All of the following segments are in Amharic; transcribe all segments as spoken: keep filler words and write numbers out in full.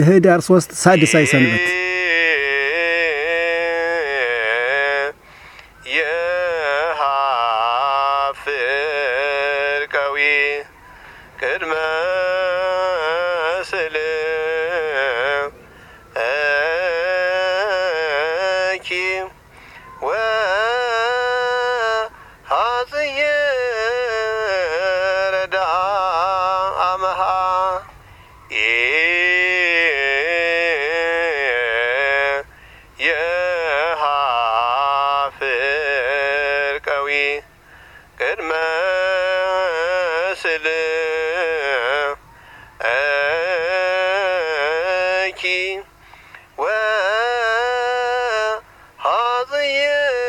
ህዳር ሶስት ሳድሳይ ሰንበት የሃፍርቀዊ ቅድመ ስልኪ ወሃጽየ ረዳ አመሃ የሃፍርቀዊ ቅድመ ስልኪ ወሃጽየ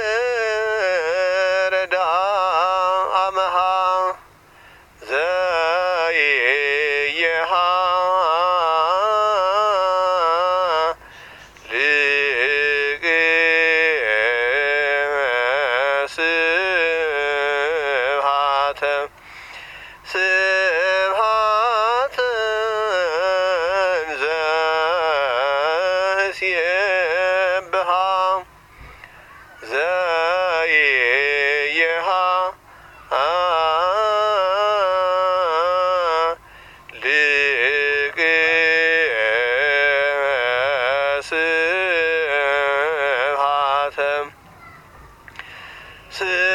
ረዳ አመሃ ዘየሃ ልቅ ስብሃተ ስብሃተ ዘእስየብሃ ዘየሃ ልቅ ስብሃተ